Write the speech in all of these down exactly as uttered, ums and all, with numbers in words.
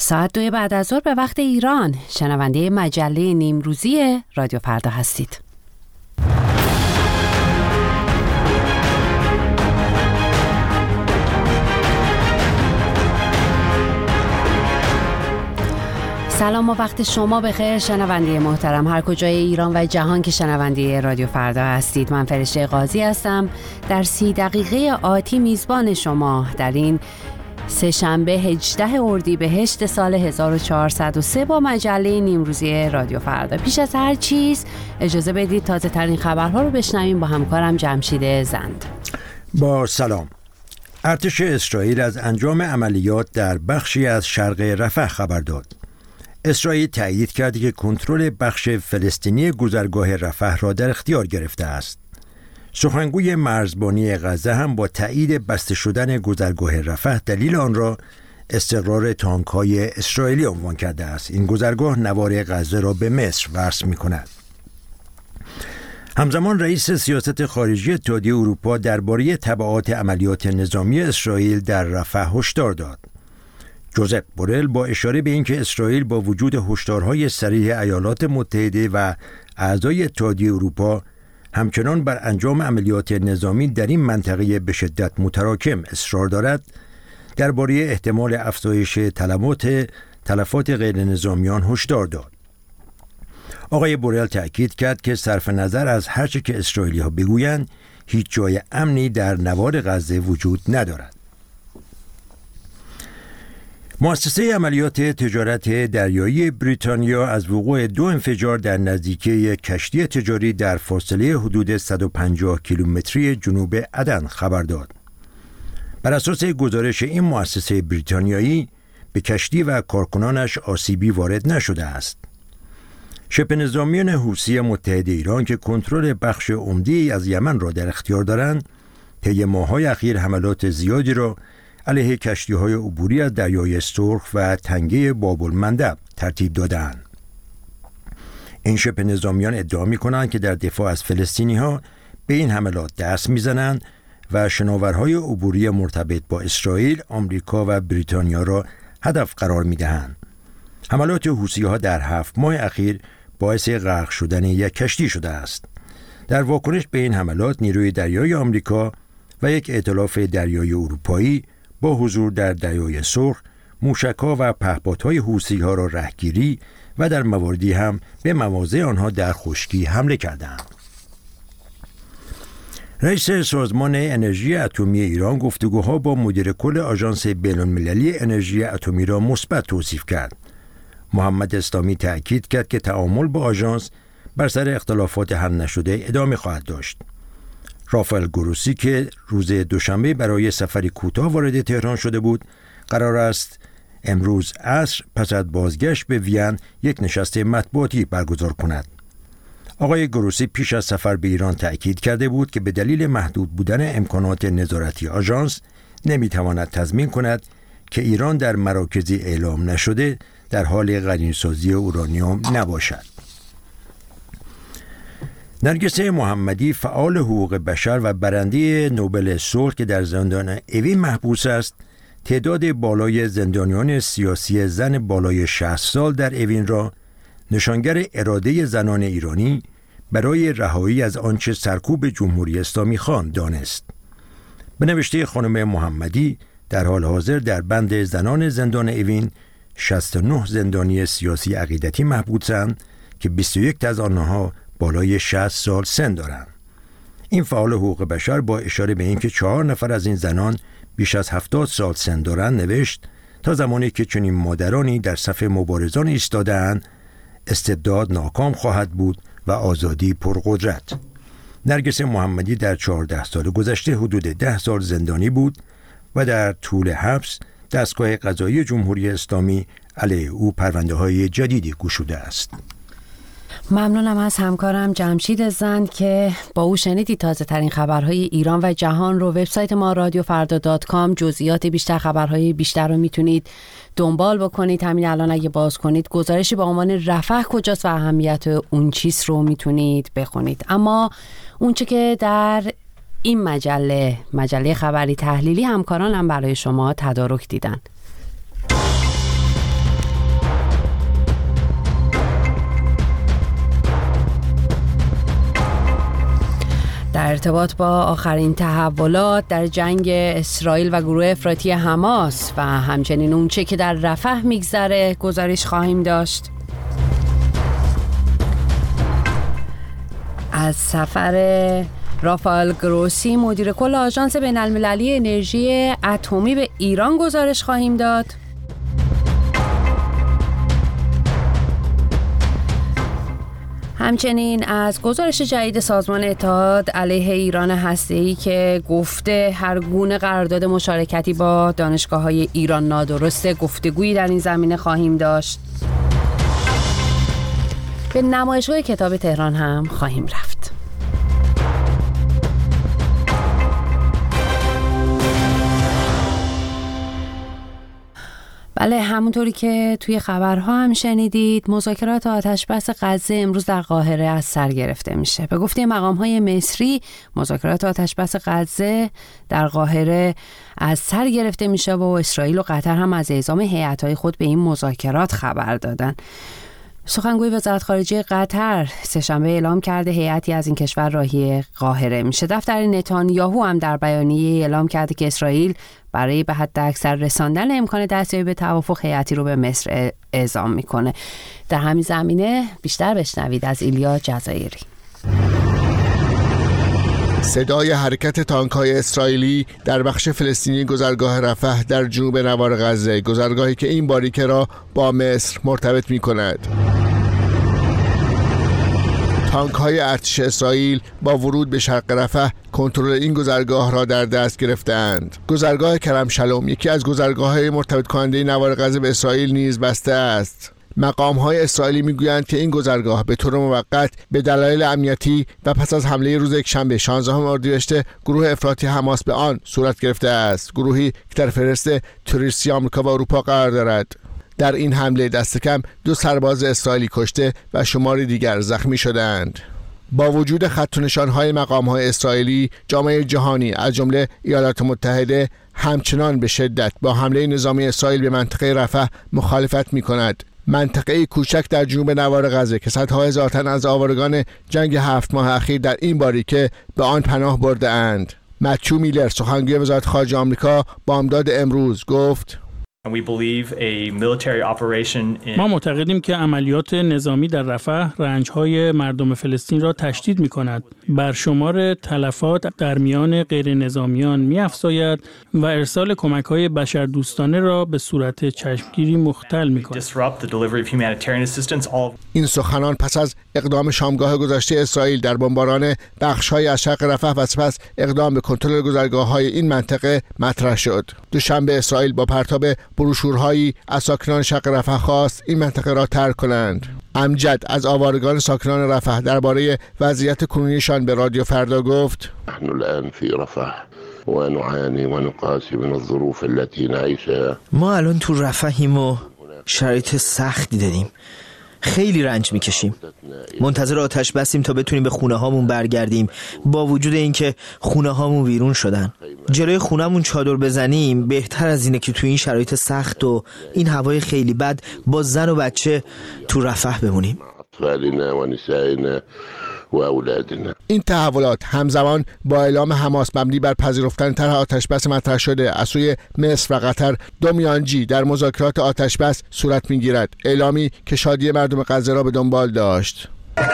ساعت دوی بعد از ظهر به وقت ایران، شنونده مجله نیمروزی رادیو فردا هستید. سلام و وقت شما بخیر شنونده محترم، هر کجای ایران و جهان که شنونده رادیو فردا هستید. من فرشته قاضی هستم، در سی دقیقه آتی میزبان شما در این سه شنبه هجدهم اردیبهشت سال هزار و چهارصد و سه با مجله نیمروزی رادیو فردا. پیش از هر چیز اجازه بدید تازه ترین خبرها رو بشنویم با همکارم جمشید زند. با سلام. ارتش اسرائیل از انجام عملیات در بخشی از شرق رفح خبر داد. اسرائیل تأیید کرد که کنترل بخش فلسطینی گذرگاه رفح را در اختیار گرفته است. سخنگوی مرزبانی غزه هم با تأیید بسته شدن گذرگاه رفح دلیل آن را استقرار تانک‌های اسرائیلی عنوان کرده است. این گذرگاه نوار غزه را به مصر وصل می‌کند. همزمان رئیس سیاست خارجی اتحادیه اروپا درباره تبعات عملیات نظامی اسرائیل در رفح هشدار داد. جوزپ بورل با اشاره به اینکه اسرائیل با وجود هشدارهای صریح ایالات متحده و اعضای اتحادیه اروپا همچنان بر انجام عملیات نظامی در این منطقه به شدت متراکم اصرار دارد، درباره احتمال افزایش تلفات تلفات غیر نظامیان هشدار داد. آقای بورل تأکید کرد که صرف نظر از هر چه که اسرائیلی‌ها بگویند، هیچ جای امنی در نوار غزه وجود ندارد. مؤسسه عملیات تجارت دریایی بریتانیا از وقوع دو انفجار در نزدیکی کشتی تجاری در فاصله حدود صد و پنجاه کیلومتری جنوب عدن خبر داد. بر اساس گزارش این مؤسسه بریتانیایی به کشتی و کارکنانش آسیبی وارد نشده است. شبه نظامیان حوثی متحد ایران که کنترل بخش عمده‌ای از یمن را در اختیار دارند، طی ماه‌های اخیر حملات زیادی را علیه کشتی‌های عبوری از دریای سرخ و تنگه باب‌المندب ترتیب دادند. این شبه نظامیان ادعا می‌کنند که در دفاع از فلسطینی‌ها به این حملات دست می‌زنند و شناورهای عبوری مرتبط با اسرائیل، آمریکا و بریتانیا را هدف قرار می‌دهند. حملات حوثی‌ها در هفت ماه اخیر باعث غرق شدن یک کشتی شده است. در واکنش به این حملات، نیروی دریایی آمریکا و یک ائتلاف دریایی اروپایی با حضور در دریای سرخ موشک‌ها و پهپادهای حوثی‌ها را رهگیری و در مواردی هم به مواضع آنها در خشکی حمله کردند. رئیس سازمان انرژی اتمی ایران گفتگوها با مدیر کل آژانس بین‌المللی انرژی اتمی را مثبت توصیف کرد. محمد اسلامی تأکید کرد که تعامل با آژانس بر سر اختلافات حل نشده ادامه خواهد داشت. رافائل گروسی که روز دوشنبه برای سفری کوتاه وارد تهران شده بود، قرار است امروز عصر پس از بازگشت به وین یک نشست مطبوعاتی برگزار کند. آقای گروسی پیش از سفر به ایران تأکید کرده بود که به دلیل محدود بودن امکانات نظارتی آژانس نمیتواند تضمین کند که ایران در مراکزی اعلام نشده در حال غنیسازی اورانیوم نباشد. نرگس محمدی فعال حقوق بشر و برنده نوبل صلح که در زندان اوین محبوس است، تعداد بالای زندانیان سیاسی زن بالای شصت سال در اوین را نشانگر اراده زنان ایرانی برای رهایی از آنچه سرکوب جمهوری اسلامی خواند دانست. به نوشته خانم محمدی، در حال حاضر در بند زنان زندان اوین شصت و نه زندانی سیاسی عقیدتی محبوسند که بیست و یک از آنها بالای شصت سال سن دارند. این فعال حقوق بشر با اشاره به اینکه چهار نفر از این زنان بیش از هفتاد سال سن دارند نوشت: تا زمانی که چنین مادرانی در صف مبارزان ایستاده‌اند، استبداد ناکام خواهد بود و آزادی پرقدرت. نرگس محمدی در چهارده سال گذشته حدود ده سال زندانی بود و در طول حبس دستگاه قضایی جمهوری اسلامی علیه او پرونده‌های جدیدی گشوده است. ممنونم از همکارم جمشید زند که با او شنیدید تازه ترین خبرهای ایران و جهان رو. وبسایت ما رادیو فردا دات کام جزئیات بیشتر، خبرهای بیشتر رو میتونید دنبال بکنید. همین الان اگه باز کنید گزارشی با عنوان رفح کجاست و اهمیت اون چیز رو میتونید بخونید. اما اونچه که در این مجله مجله خبری تحلیلی همکارانم برای شما تدارک دیدن. ارتباط با آخرین تحولات در جنگ اسرائیل و گروه افراطی حماس و همچنین اونچه که در رفح میگذره گزارش خواهیم داشت. از سفر رافائل گروسی مدیر کل آژانس بین‌المللی انرژی اتمی به ایران گزارش خواهیم داد. همچنین از گزارش جدید سازمان اتحاد علیه ایران هسته‌ای که گفته هر گونه قرارداد مشارکتی با دانشگاه‌های ایران نادرسته، گفتگویی در این زمینه خواهیم داشت. به نمایشگاه کتاب تهران هم خواهیم رفت. بله، همونطوری که توی خبرها هم شنیدید، مذاکرات آتشبس غزه امروز در قاهره از سر گرفته میشه. به گفته مقام‌های مصری، مذاکرات آتشبس غزه در قاهره از سر گرفته میشه و اسرائیل و قطر هم از اعزام هیئت‌های خود به این مذاکرات خبر دادن. سخنگوی وزارت خارجه قطر سه‌شنبه اعلام کرده هیئتی از این کشور راهی قاهره میشه. دفتر نتانیاهو هم در بیانیه اعلام کرده که اسرائیل برای به حد اکثر رساندن امکان دستیابی به توافق هیئتی رو به مصر اعزام میکنه. در همین زمینه بیشتر بشنوید از ایلیا جزایری. صدای حرکت تانک‌های اسرائیلی در بخش فلسطینی گذرگاه رفح در جنوب نوار غزه، گذرگاهی که این باریکه را با مصر مرتبط می‌کند. تانک‌های ارتش اسرائیل با ورود به شرق رفح کنترل این گذرگاه را در دست گرفتند. گذرگاه کرم شلوم، یکی از گذرگاه‌های مرتبط کننده نوار غزه به اسرائیل، نیز بسته است. مقام‌های اسرائیلی میگویند که این گذرگاه به طور موقت به دلایل امنیتی و پس از حمله روز یکشنبه شانزدهم اردیبهشت گروه افراطی حماس به آن صورت گرفته است، گروهی که در فهرست تروریستی آمریکا و اروپا قرار دارد. در این حمله دست کم دو سرباز اسرائیلی کشته و شماری دیگر زخمی شدند. با وجود خط و نشان‌های مقام‌های اسرائیلی، جامعه جهانی از جمله ایالات متحده همچنان به شدت با حمله نظامی اسرائیل به منطقه رفح مخالفت می‌کند. منطقه کوچک در جنوب نوار غزه که صدها هزار تن از آوارگان جنگ هفت ماه اخیر در این باریکه به آن پناه برده اند. متیو میلر، سخنگوی وزارت خارجه آمریکا، بامداد امروز گفت: ما معتقدیم که عملیات نظامی در رفح رنج‌های مردم فلسطین را تشدید می‌کند، بر شمار تلفات در میان غیر نظامیان می‌افزاید و ارسال کمک‌های بشردوستانه را به صورت چشمگیری مختل می‌کند. این سخنان پس از اقدام شامگاه گذشته اسرائیل در بمباران بخش‌های از شرق رفح و سپس اقدام به کنترل گذرگاه‌های این منطقه مطرح شد. دوشنبه اسرائیل با پرتاب بروشورهایی از ساکنان شرق رفح خواست این منطقه را ترک کنند. امجد از آوارگان ساکنان رفح درباره وضعیت کنونیشان به رادیو فردا گفت: نحن الآن في رفح ونعاني ونقاسي من الظروف التي نعيشها. ما الان تو رفحیم و شرایط سختی داریم. خیلی رنج میکشیم. منتظر آتش بسیم تا بتونیم به خونه هامون برگردیم، با وجود اینکه خونه هامون ویرون شدن. جلوی خونمون چادر بزنیم بهتر از اینه که تو این شرایط سخت و این هوای خیلی بد با زن و بچه تو رفح بمونیم. این تحولات همزمان با اعلام حماس مبنی بر پذیرفتن طرح آتشبس مطرح شده از سوی مصر و قطر دو میانجی در مذاکرات آتشبس صورت میگیرد، اعلامی که شادی مردم غزه را به دنبال داشت.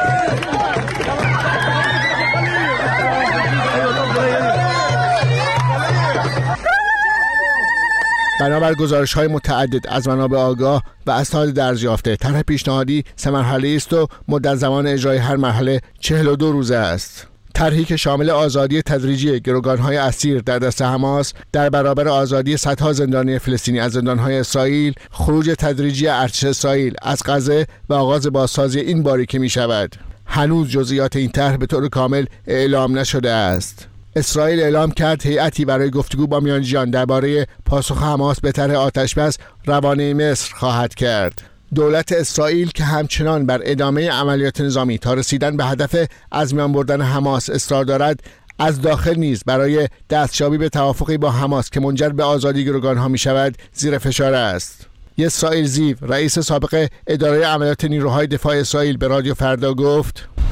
بنابر گزارش‌های متعدد از منابع آگاه و اسناد درج‌یافته، طرح پیشنهادی سه مرحله‌ای است و مدت زمان اجرای هر مرحله چهل و دو روز است. طرحی که شامل آزادی تدریجی گروگان‌های اسیر در دست حماس در برابر آزادی صدها زندانی فلسطینی از زندان‌های اسرائیل، خروج تدریجی ارتش اسرائیل از غزه و آغاز بازسازی این باریکه می‌شود. هنوز جزئیات این طرح به طور کامل اعلام نشده است. اسرائیل اعلام کرد هیئتی برای گفتگو با میانجیان درباره پاسخ حماس به طرح آتشبس روانه مصر خواهد کرد. دولت اسرائیل که همچنان بر ادامه عملیات نظامی تا رسیدن به هدف از میان بردن حماس اصرار دارد، از داخل نیز برای دستیابی به توافقی با حماس که منجر به آزادی گروگان‌ها می‌شود زیر فشار است. اسرائیل زیو، رئیس سابق اداره عملیات نیروهای دفاع اسرائیل، به رادیو فردا گفت: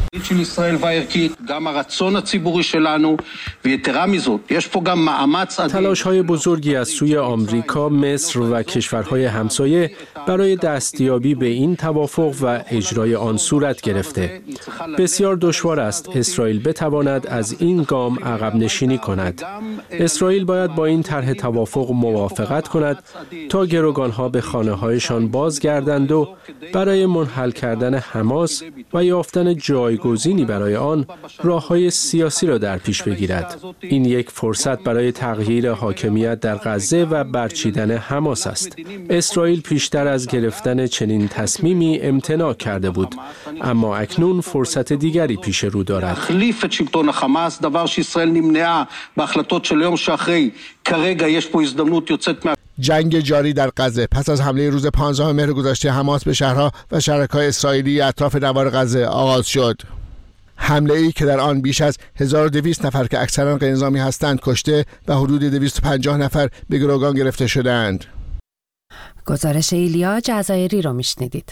של ישראל והערכית, גם הרצון הציבורי שלנו, ויתרה מזאת, יש פה גם מאמץ אדיר. تلاش‌های بزرگی از سوی آمریکا، مصر و کشورهای همسایه برای دستیابی به این توافق و اجرای آن صورت گرفته. بسیار دشوار است اسرائیل بتواند از این گام عقب نشینی کند. اسرائیل باید با این طرح توافق موافقت کند تا گروگانها به خانه‌هایشان بازگردند و برای منحل کردن حماس و یافتن جایگزینی برای آن راه‌های سیاسی را در پیش بگیرد. این یک فرصت برای تغییر حاکمیت در غزه و برچیدن حماس است. اسرائیل پیشتر از گرفتن چنین تصمیمی امتناع کرده بود، اما اکنون فرصت دیگری پیش رو دارد. تخلیف שלטון החמאס, דבר שישראל נמנעה בהחלטות של יום שאחרי. כרגע יש פה הזדמנות יוצאת מה جنگ جاری در غزه پس از حمله روز پانزدهم مهر گذشته حماس به شهرها و شرکای اسرائیلی اطراف نوار غزه آغاز شد. حمله ای که در آن بیش از هزار و دویست نفر که اکثرا غیرنظامی هستند کشته و حدود دویست و پنجاه نفر به گروگان گرفته شدند. گزارش ایلیا جزایری رو میشنیدید.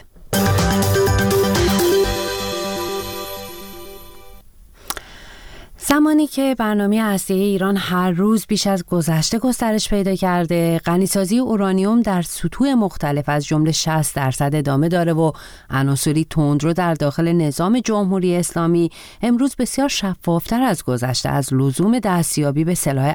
زمانی که برنامه هسته‌ای ایران هر روز بیش از گذشته گسترش پیدا کرده، غنیسازی اورانیوم در سطوح مختلف از جمله شصت درصد ادامه داره و عناصری تندرو در داخل نظام جمهوری اسلامی امروز بسیار شفافتر از گذشته از لزوم دستیابی به سلاح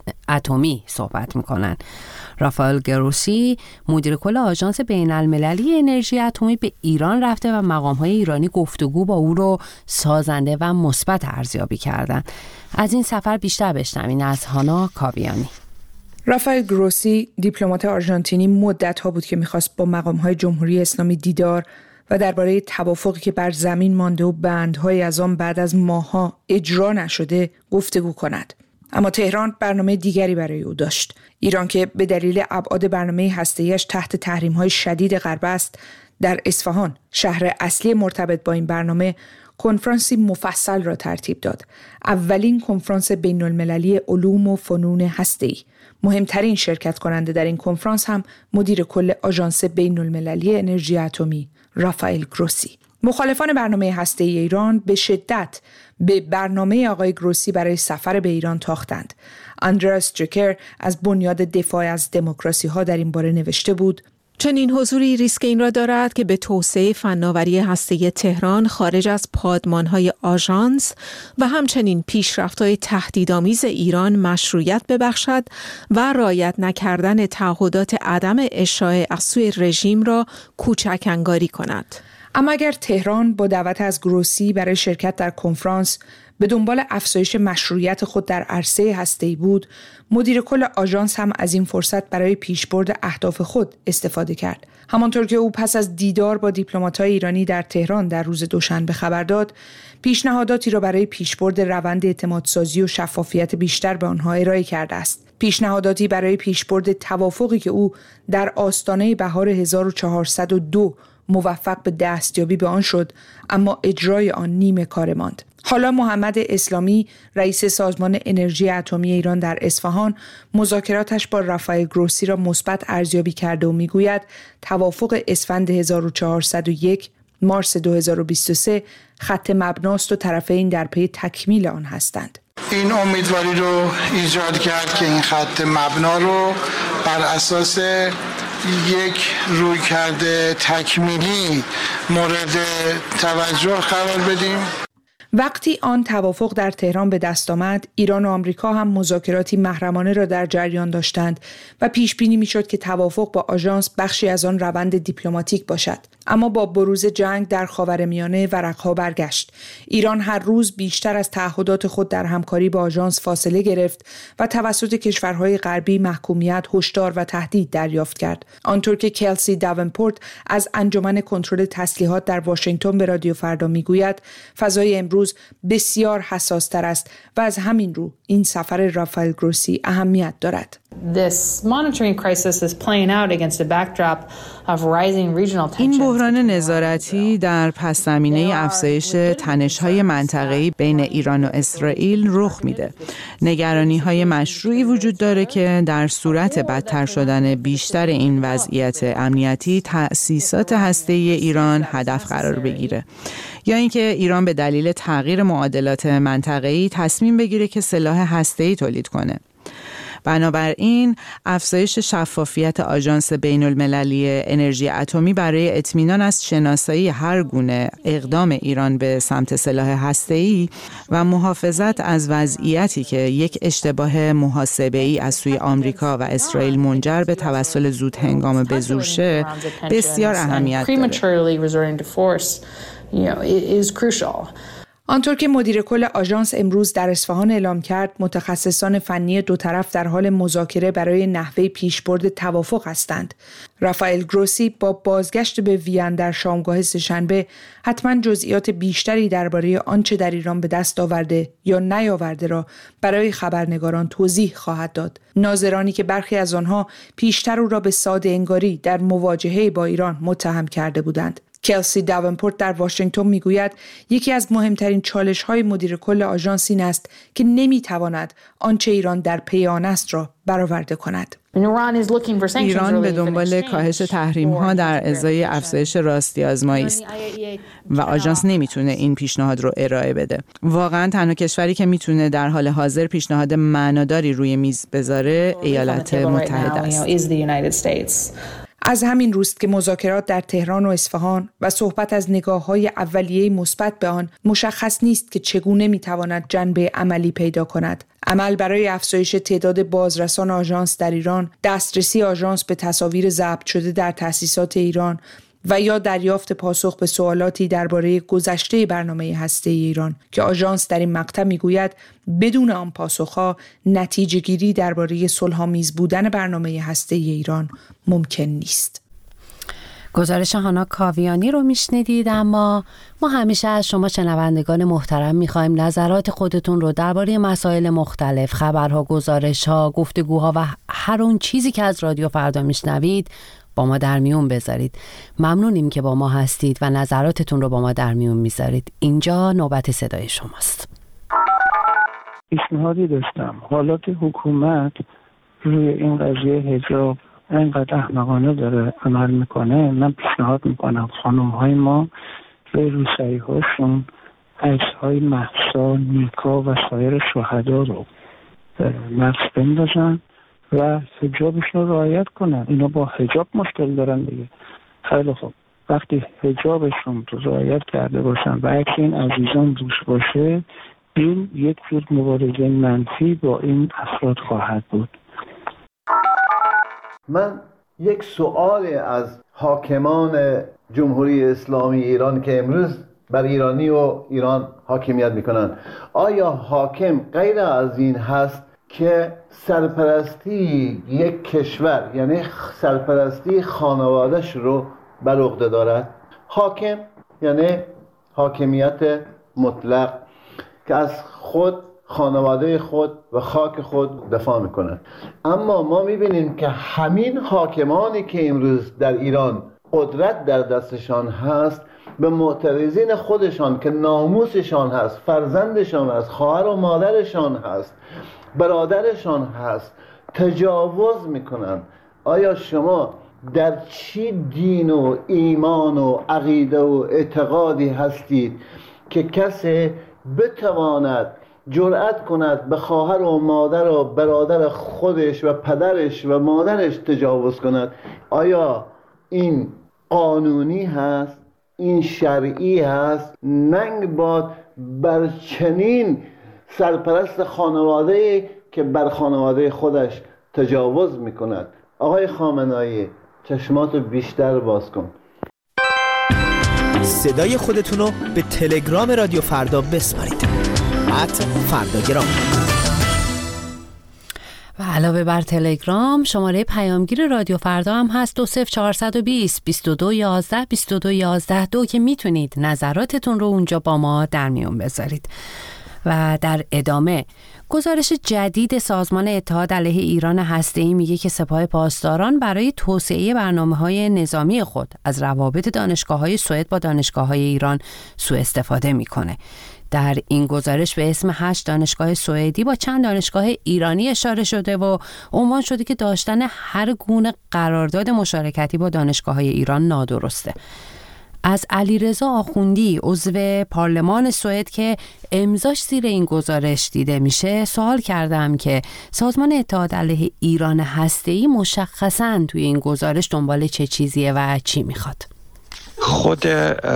اتمی صحبت میکنن. رافائل گروسی مدیر کل آژانس بین‌المللی انرژی اتمی به ایران رفته و مقام‌های ایرانی گفتگو با او رو سازنده و مثبت ارزیابی کردند. از این سفر بیشتر بشنوین از هانا کاویانی. رافائل گروسی دیپلمات آرژانتینی مدت‌ها بود که می‌خواست با مقام‌های جمهوری اسلامی دیدار و درباره توافقی که بر زمین مانده و بندهای از آن بعد از ماه‌ها اجرا نشده گفتگو کند. اما تهران برنامه دیگری برای او داشت. ایران که به دلیل ابعاد برنامه هسته‌ایش تحت تحریم‌های شدید غرب است، در اصفهان شهر اصلی مرتبط با این برنامه کنفرانسی مفصل را ترتیب داد. اولین کنفرانس بین‌المللی علوم و فنون هسته‌ای. مهمترین شرکت کننده در این کنفرانس هم مدیر کل آژانس بین‌المللی انرژی اتمی رافائل گروسی. مخالفان برنامه هسته‌ای ایران به شدت به برنامه آقای گروسی برای سفر به ایران تاختند. اندراس جکر از بنیاد دفاع از دموکراسی ها در این باره نوشته بود: چنین حضوری ریسک این را دارد که به توسعه فناوری هسته‌ای تهران خارج از پادمانهای آژانس و همچنین پیشرفت‌های تهدیدآمیز ایران مشروعیت ببخشد و رعایت نکردن تعهدات عدم اشاعه از سوی رژیم را کوچک انگاری کند. اما اگر تهران با دعوت از گروسی برای شرکت در کنفرانس به دنبال افزایش مشروعیت خود در عرصه هسته‌ای بود، مدیر کل آژانس هم از این فرصت برای پیشبرد اهداف خود استفاده کرد. همانطور که او پس از دیدار با دیپلمات‌های ایرانی در تهران در روز دوشنبه خبر داد، پیشنهاداتی را برای پیشبرد روند اعتمادسازی و شفافیت بیشتر به آنها ارائه کرده است. پیشنهاداتی برای پیشبرد توافقی که او در آستانه بهار هزار و چهارصد و دو موفق به دستیابی به آن شد، اما اجرای آن نیمه کار ماند. حالا محمد اسلامی رئیس سازمان انرژی اتمی ایران در اصفهان مذاکراتش با رافائل گروسی را مثبت ارزیابی کرده و میگوید توافق اسفند هزار و چهارصد و یک مارس دو هزار و بیست و سه خط مبناست و طرفین در پی تکمیل آن هستند. این امیدواری رو ایجاد کرد که این خط مبنا رو بر اساس یک رویکرد تکمیلی مورد توجه قرار بدیم. وقتی آن توافق در تهران به دست آمد، ایران و آمریکا هم مذاکراتی محرمانه را در جریان داشتند و پیش بینی میشد که توافق با آژانس بخشی از آن روند دیپلماتیک باشد. اما با بروز جنگ در خاورمیانه ورقها برگشت. ایران هر روز بیشتر از تعهدات خود در همکاری با آژانس فاصله گرفت و توسط کشورهای غربی محکومیت، هشدار و تهدید دریافت کرد. آنطور که کلسی داونپورت از انجمن کنترل تسلیحات در واشنگتن به رادیو فردا میگوید، فضای امروز بسیار حساس تر است و از همین رو این سفر رافائل گروسی اهمیت دارد. این بحران نظارتی در پس‌زمینه افزایش تنش‌های منطقه‌ای بین ایران و اسرائیل رخ میده. نگرانی‌های مشروعی وجود داره که در صورت بدتر شدن بیشتر این وضعیت امنیتی تأسیسات هسته‌ای ایران هدف قرار بگیره، یا اینکه ایران به دلیل تغییر معادلات منطقه‌ای تصمیم بگیره که سلاح هسته‌ای تولید کنه. بنابراین افزایش شفافیت آژانس بین‌المللی انرژی اتمی برای اطمینان از شناسایی هر گونه اقدام ایران به سمت سلاح هسته‌ای و محافظت از وضعیتی که یک اشتباه محاسبه‌ای از سوی آمریکا و اسرائیل منجر به توسل زود هنگام به زور شه بسیار اهمیت داره. آنطور که مدیر کل آژانس امروز در اصفهان اعلام کرد، متخصصان فنی دو طرف در حال مذاکره برای نحوه پیشبرد توافق هستند. رافائل گروسی با بازگشت به وین در شامگاه سه‌شنبه حتما جزئیات بیشتری درباره آنچه در ایران به دست آورده یا نیاورده را برای خبرنگاران توضیح خواهد داد. ناظرانی که برخی از آنها پیشتر او را به ساده انگاری در مواجهه با ایران متهم کرده بودند. کلسی داونپورت در واشنگتن میگوید یکی از مهمترین چالش‌های مدیر کل آژانس این است که نمی‌تواند آنچه ایران در پی آن است را برآورده کند. ایران به دنبال کاهش تحریم‌ها در ازای افزایش راستی آزمایی است و آژانس نمیتونه این پیشنهاد رو ارائه بده. واقعا تنها کشوری که میتونه در حال حاضر پیشنهاد معناداری روی میز بذاره ایالات متحده است. از همین روست که مذاکرات در تهران و اصفهان و صحبت از نگاه‌های اولیه مثبت به آن مشخص نیست که چگونه می‌تواند جنبه عملی پیدا کند. عمل برای افزایش تعداد بازرسان آژانس در ایران، دسترسی آژانس به تصاویر ضبط شده در تأسیسات ایران و یا دریافت پاسخ به سوالاتی درباره گذشته برنامه هسته‌ای ایران که آژانس در این مقطع میگوید بدون آن پاسخ‌ها نتیجه گیری درباره صلح‌آمیز بودن برنامه هسته‌ای ایران ممکن نیست. گزارش هانا کاویانی رو میشنیدید. اما ما همیشه از شما شنوندگان محترم میخوایم نظرات خودتون رو درباره مسائل مختلف، خبرها، گزارش‌ها، گفتگوها و هر اون چیزی که از رادیو فردا میشنوید با ما در میون بذارید. ممنونیم که با ما هستید و نظراتتون رو با ما در میون میذارید. اینجا نوبت صدای شماست. پیشنهادی داشتم. حالات حکومت روی این قضیه حجاب اینقدر احمقانه داره عمل میکنه. من پیشنهاد میکنم خانم های ما روی روسری هاشون عکس های مهسا، نیکا و سایر شهدا رو نقش بندازن و حجابشون رو رعایت کنن. اینا با حجاب مشکل دارن دیگه. خیلی خوب، وقتی حجابشون رو رعایت کرده باشن و عکس این عزیزان روش باشه، این یک جور مبارزه منفی با این افراد خواهد بود. من یک سؤال از حاکمان جمهوری اسلامی ایران که امروز بر ایرانی و ایران حاکمیت میکنن، آیا حاکم غیر از این هست که سرپرستی یک کشور یعنی سرپرستی خانواده‌اش رو بر عهده دارد؟ حاکم یعنی حاکمیت مطلق که از خود، خانواده خود و خاک خود دفاع میکنه. اما ما میبینیم که همین حاکمانی که امروز در ایران قدرت در دستشان هست، به معترضین خودشان که ناموسشان هست، فرزندشان هست، خواهر و مادرشان هست، برادرشان هست، تجاوز میکنن. آیا شما در چی دین و ایمان و عقیده و اعتقادی هستید که کسی بتواند جرأت کند به خواهر و مادر و برادر خودش و پدرش و مادرش تجاوز کند؟ آیا این قانونی هست؟ این شرعی هست؟ ننگ باد بر چنین سرپرست خانواده که بر خانواده خودش تجاوز میکند. آقای خامنه‌ای، چشماتو بیشتر باز کن. صدای خودتون رو به تلگرام رادیو فردا بسپارید. ات فرداگرام. و علاوه بر تلگرام شماره پیامگیر رادیو فردا هم هست دو صفر چهارصد و بیست بیست و دو یازده بیست و دو یازده دو که میتونید نظراتتون رو اونجا با ما در میون بذارید. و در ادامه گزارش جدید سازمان اتحاد علیه ایران هسته‌ای میگه که سپاه پاسداران برای توسعه برنامه‌های نظامی خود از روابط دانشگاه‌های سوئد با دانشگاه‌های ایران سوء استفاده میکنه. در این گزارش به اسم هشت دانشگاه سوئدی با چند دانشگاه ایرانی اشاره شده و عنوان شده که داشتن هر گونه قرارداد مشارکتی با دانشگاه‌های ایران نادرسته. از علیرضا آخوندی عضو پارلمان سوئد که امضاش زیر این گزارش دیده میشه سوال کردم که سازمان اتحاد علیه ایران هسته‌ای مشخصاً توی این گزارش دنبال چه چیزیه و چی میخواد. خود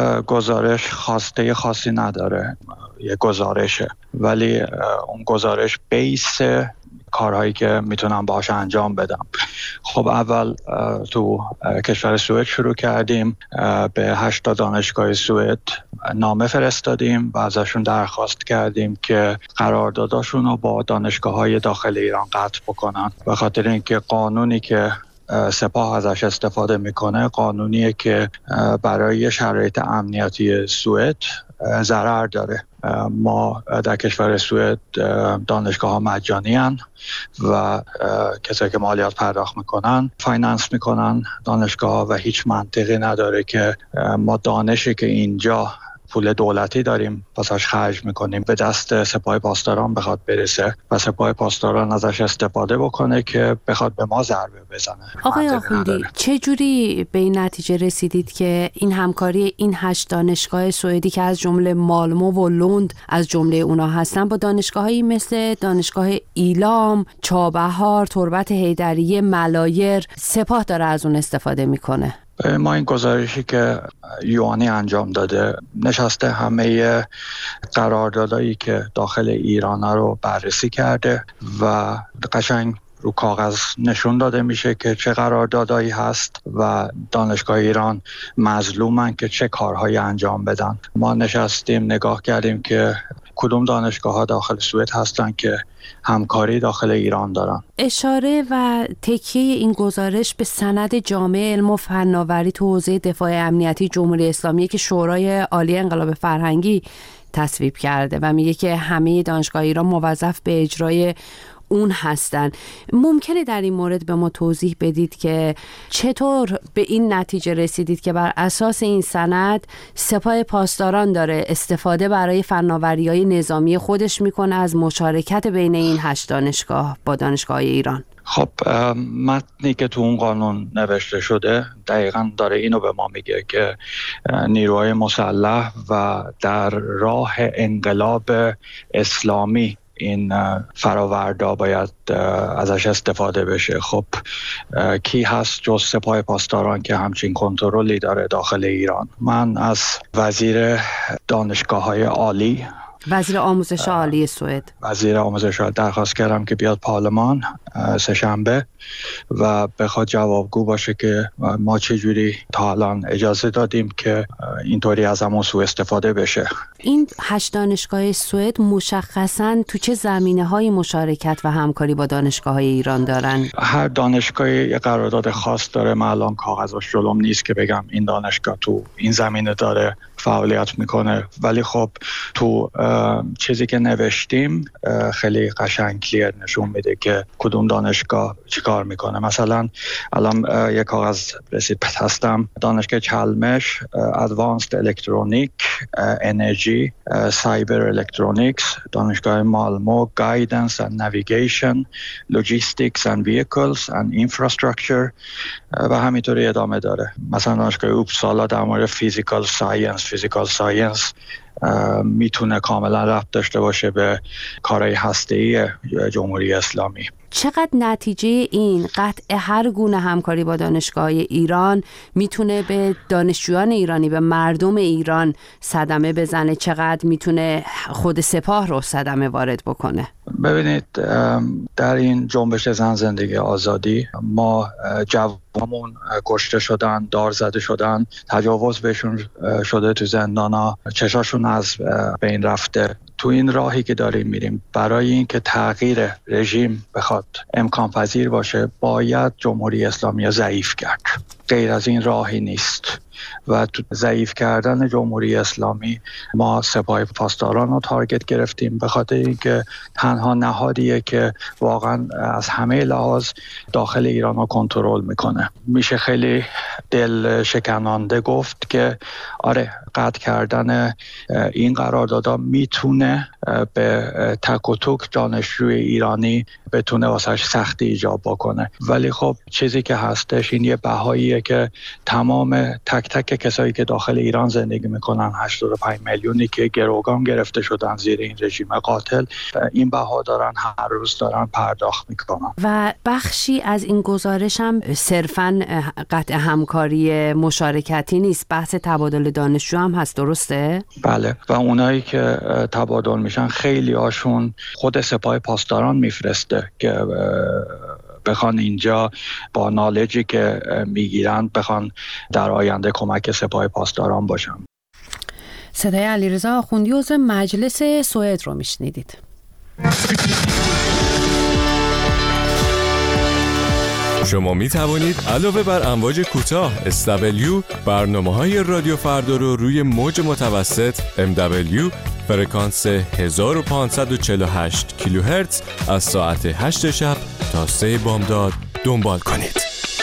گزارش خواسته خاصی نداره، یه گزارشه، ولی اون گزارش بیس کارهایی که میتونم باهاش انجام بدم. خب اول تو کشور سوئد شروع کردیم، به هشت دانشگاه سوئد نامه فرستادیم و ازشون درخواست کردیم که قرارداداشون رو با دانشگاه‌های داخل ایران قطع بکنن، به خاطر اینکه قانونی که سپاه ازش استفاده میکنه قانونیه که برای شرایط امنیتی سوئد ضرر داره. ما در کشور سوئد دانشگاه ها مجانی هن و کسایی که مالیات پرداخت میکنن فایننس میکنن دانشگاه ها و هیچ منطقی نداره که ما دانشی که اینجا پول دولتی داریم واسش خرج میکنیم به دست سپاه پاسداران بخواد برسه و سپاه پاسداران ازش استفاده بکنه که بخواد به ما ضربه بزنه. آقای آخوندی چه جوری به این نتیجه رسیدید که این همکاری این هشت دانشگاه سوئدی که از جمله مالمو و لوند از جمله اونا هستن با دانشگاهایی مثل دانشگاه ایلام، چابهار، تربت حیدریه، ملایر سپاه داره از اون استفاده میکنه؟ ما این گزارشی که یوانی انجام داده نشسته همه قراردادایی که داخل ایران رو بررسی کرده و قشنگ رو کاغذ نشون داده میشه که چه قراردادایی هست و دانشگاه ایران مظلومن که چه کارهایی انجام بدن. ما نشستیم نگاه کردیم که کدوم دانشگاه ها داخل سوئد هستن که همکاری داخل ایران دارن. اشاره و تکیه این گزارش به سند جامع علم و فناوری تو حوزه دفاع امنیتی جمهوری اسلامی که شورای عالی انقلاب فرهنگی تصویب کرده و میگه که همه دانشگاه ایران موظف به اجرای اون هستن. ممکنه در این مورد به ما توضیح بدید که چطور به این نتیجه رسیدید که بر اساس این سند سپاه پاسداران داره استفاده برای فناوری‌های نظامی خودش میکنه از مشارکت بین این هشت دانشگاه با دانشگاه ایران؟ خب متنی که تو اون قانون نوشته شده دقیقاً داره اینو به ما میگه که نیروهای مسلح و در راه انقلاب اسلامی این فراوردا باید ازش استفاده بشه. خب کی هست جز سپاه پاسداران که همچین کنترلی داره داخل ایران؟ من از وزیر دانشگاه‌های عالی وزیر آموزش عالی سوئد وزیر آموزش عالی درخواست کردم که بیاد پارلمان سه‌شنبه و بخواد جوابگو باشه که ما چجوری تا الان اجازه دادیم که اینطوری از همون سوء استفاده بشه. این هشت دانشگاه سوئد مشخصاً تو چه زمینه‌های مشارکت و همکاری با دانشگاه‌های ایران دارن؟ هر دانشگاه یه قرارداد خاص داره. من الان کاغذش جلوم نیست که بگم این دانشگاه تو این زمینه داره فعالیت میکنه، ولی خب تو چیزی که نوشتیم خیلی قشنگ کلیر نشون میده که کدوم دانشگاه چیکار میکنه. مثلا الان یک کاغذ رسید به دستم، دانشگاه چالمش ادوانسد الکترونیک انرژی سایبر الکترونیکس، دانشگاه مالمو گایدنس اند نویگیشن لوجیستیکس اند ویکلز اند اینفراستراکچر و همینطوری ادامه داره. مثلا دانشگاه اوپسالا در مورد فیزیکال ساینس فیزیکال ساینس میتونه کاملا ربط داشته باشه به کارهای هسته‌ای جمهوری اسلامی. چقدر نتیجه این قطع هر گونه همکاری با دانشگاه ایران میتونه به دانشجویان ایرانی، به مردم ایران صدمه بزنه؟ چقدر میتونه خود سپاه رو صدمه وارد بکنه؟ ببینید در این جنبش زن زندگی آزادی ما جوانمون کشته شدن، دار زده شدن، تجاوز بهشون شده تو زندانا، چشاشون از بین رفته. تو این راهی که داریم میریم برای اینکه تغییر رژیم بخواد امکان پذیر باشه باید جمهوری اسلامی ضعیف کرد. غیر از این راهی نیست و تو ضعیف کردن جمهوری اسلامی ما سپاه پاسداران رو تارگت گرفتیم، به خاطر اینکه تنها نهادیه که واقعا از همه لحاظ داخل ایران رو کنترل میکنه. میشه خیلی دل شکنانده گفت که آره قطع کردن این قراردادها میتونه به تک و توک دانشجوی ایرانی بتونه واسش سختی ایجاب بکنه، ولی خب چیزی که هستش این یه بهاییه که تمام تک تک کسایی که داخل ایران زندگی میکنن، هشتاد و پنج میلیونی که گروگان گرفته شدن زیر این رژیم قاتل، این بها دارن هر روز دارن پرداخت میکنن. و بخشی از این گزارش هم صرفاً قطع همکاری مشارکتی نیست، بحث تبادل دانشجو هم هست، درسته؟ بله، و اونایی که تبادل میشن خیلی هاشون خود سپاه پاسداران میفرسته که بخوان اینجا با نالجی که میگیرن بخوان در آینده کمک سپاه پاسداران باشن. صدای علیرضا آخوندی عضو مجلس سوئد رو میشنیدید. شما می توانید علاوه بر امواج کوتاه اس دبلیو برنامه‌های رادیو فردا رو روی موج متوسط ام دبلیو فرکانس هزار و پانصد و چهل و هشت کیلوهرتز از ساعت هشت شب تا سه بامداد دنبال کنید.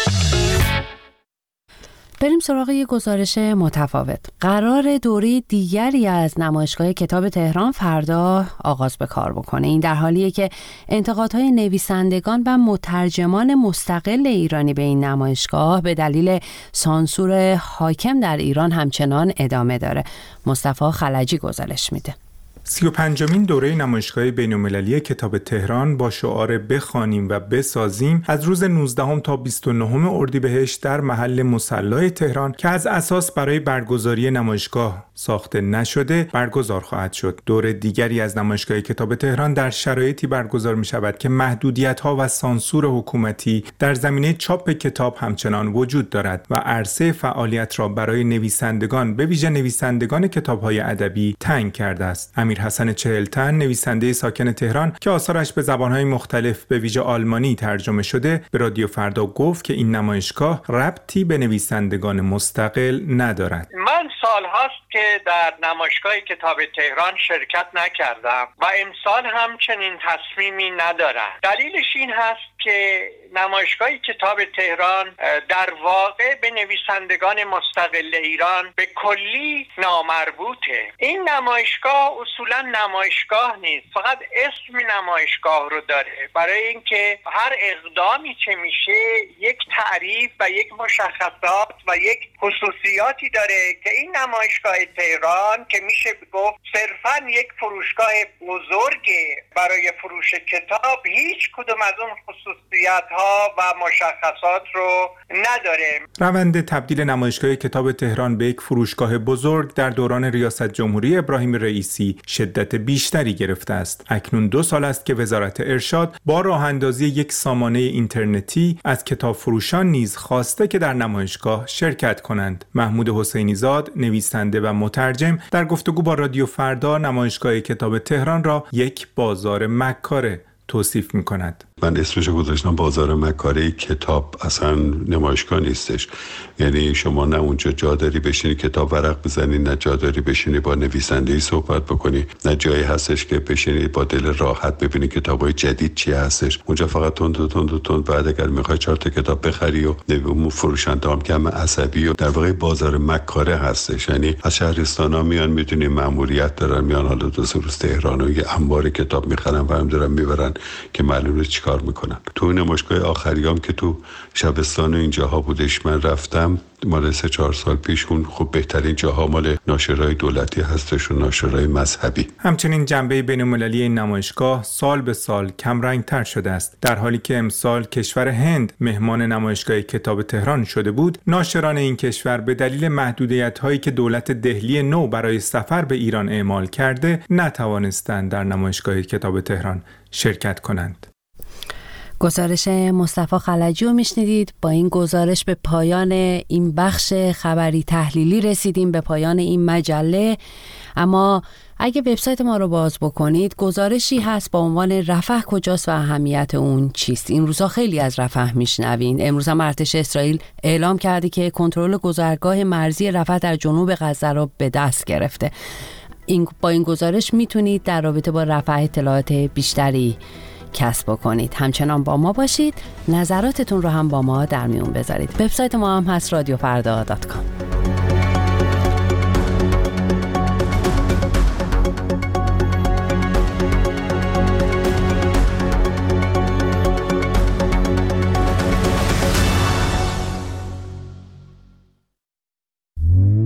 بریم سراغ یک گزارش متفاوت. قرار دوره دیگری از نمایشگاه کتاب تهران فردا آغاز به کار بکنه. این در حالیه که انتقادهای نویسندگان و مترجمان مستقل ایرانی به این نمایشگاه به دلیل سانسور حاکم در ایران همچنان ادامه داره. مصطفی خلجی گزارش میده. سی و پنجمین دوره نمایشگاه بین‌المللی کتاب تهران با شعار بخوانیم و بسازیم از روز نوزدهم تا بیست و نهم اردیبهشت در محل مصلی تهران که از اساس برای برگزاری نمایشگاه ساخته نشده برگزار خواهد شد. دوره دیگری از نمایشگاه کتاب تهران در شرایطی برگزار می شود که محدودیت‌ها و سانسور حکومتی در زمینه چاپ کتاب همچنان وجود دارد و عرصه فعالیت را برای نویسندگان به ویژه نویسندگان کتاب‌های ادبی تنگ کرده است. امیر حسن چهلتن، نویسنده ساکن تهران که آثارش به زبان‌های مختلف به ویژه آلمانی ترجمه شده، به رادیو فردا گفت که این نمایشگاه ربطی به نویسندگان مستقل ندارد. من سال‌هاست که در نمایشگاه کتاب تهران شرکت نکردم و امسال هم چنین تصمیمی ندارم. دلیلش این هست که نمایشگاه کتاب تهران در واقع به نویسندگان مستقل ایران به کلی نامربوطه. این نمایشگاه اصولا نمایشگاه نیست، فقط اسم نمایشگاه رو داره، برای اینکه هر اقدامی که میشه یک تعریف و یک مشخصات و یک خصوصیاتی داره که این نمایشگاه تهران که میشه گفت صرفاً یک فروشگاه بزرگ برای فروش کتاب هیچ کدوم از اون خصوصیت‌ها و مشخصات رو نداره. روند تبدیل نمایشگاه کتاب تهران به یک فروشگاه بزرگ در دوران ریاست جمهوری ابراهیم رئیسی شدت بیشتری گرفته است. اکنون دو سال است که وزارت ارشاد با راه اندازی یک سامانه اینترنتی از کتاب فروشان نیز خواسته که در نمایشگاه شرکت کنند. محمود حسینی زاد، نویسنده و مترجم، در گفتگو با رادیو فردا نمایشگاه کتاب تهران را یک بازار مکاره توصیف می‌کند. من اسمش گذاشتم بازار مکاره کتاب، اصلا نمایشگاه نیستش. یعنی شما نه اونجا جا داری بشینی کتاب ورق بزنی، نه جا داری بشینی با نویسنده‌ای صحبت بکنی، نه جایی هستش که بشینی با دل راحت ببینی کتابای جدید چی هستش. اونجا فقط تند تند تند بعد اگر میخوای چهار تا کتاب بخری و اون فروشنده هم که هم عصبی و در واقع بازار مکاره هستش. یعنی از شهرستانا میان، میدونی ماموریت دارن، میان حالا دو سه روز تهران و یه انبار کتاب میخرن و هم دارن میبرن که معلومه چیکار میکنن. تو نمایشگاه آخریام که تو شبستان و اینجاها بودش من رفتم مال سه چهار سال پیش، اون خب بهترین جاها مال ناشرای دولتی هستش و ناشرای مذهبی. همچنین جنبه بین‌المللی این نمایشگاه سال به سال کم رنگ‌تر شده است. در حالی که امسال کشور هند مهمان نمایشگاه کتاب تهران شده بود، ناشران این کشور به دلیل محدودیت‌هایی که دولت دهلی نو برای سفر به ایران اعمال کرده نتوانستند در نمایشگاه کتاب تهران شرکت کنند. گزارش مصطفی خلجی رو میشنیدید. با این گزارش به پایان این بخش خبری تحلیلی رسیدیم، به پایان این مجله. اما اگه وبسایت ما رو باز بکنید گزارشی هست با عنوان رفح کجاست و اهمیت اون چیست. این روزا خیلی از رفح میشنوین. امروز هم ارتش اسرائیل اعلام کرده که کنترل گذرگاه مرزی رفح در جنوب غزه رو به دست گرفته. این با این گزارش میتونید در رابطه با رفح اطلاعات بیشتری کسب کنید. همچنان با ما باشید، نظراتتون رو هم با ما در میون بذارید. وبسایت ما هم هست رادیو فردا دات کام.